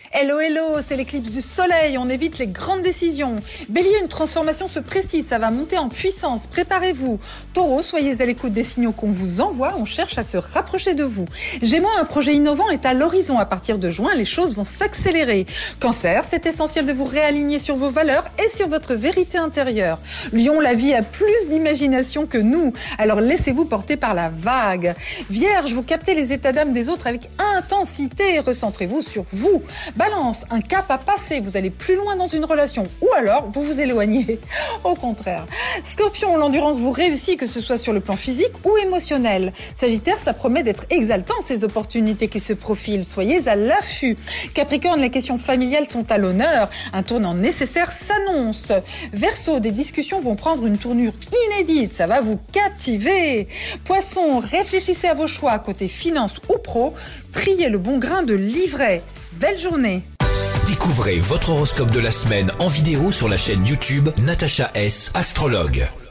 Hello, hello, c'est l'éclipse du soleil, on évite les grandes décisions. Bélier, une transformation se précise, ça va monter en puissance, préparez-vous. Taureau, soyez à l'écoute des signaux qu'on vous envoie, on cherche à se rapprocher de vous. Gémeaux, un projet innovant est à l'horizon, à partir de juin, les choses vont s'accélérer. Cancer, c'est essentiel de vous réaligner sur vos valeurs et sur votre vérité intérieure. Lion, la vie a plus d'imagination que nous, alors laissez-vous porter par la vague. Vierge, vous captez les états d'âme des autres avec intensité, recentrez-vous sur vous. Balance, un cap à passer, vous allez plus loin dans une relation ou alors vous vous éloignez. Au contraire. Scorpion, l'endurance vous réussit, que ce soit sur le plan physique ou émotionnel. Sagittaire, ça promet d'être exaltant ces opportunités qui se profilent, soyez à l'affût. Capricorne, les questions familiales sont à l'honneur, un tournant nécessaire s'annonce. Verseau, des discussions vont prendre une tournure inédite, ça va vous captiver. Poisson, réfléchissez à vos choix, côté finance ou pro, triez le bon grain de livret. Belle journée. Découvrez votre horoscope de la semaine en vidéo sur la chaîne YouTube Natacha S, astrologue.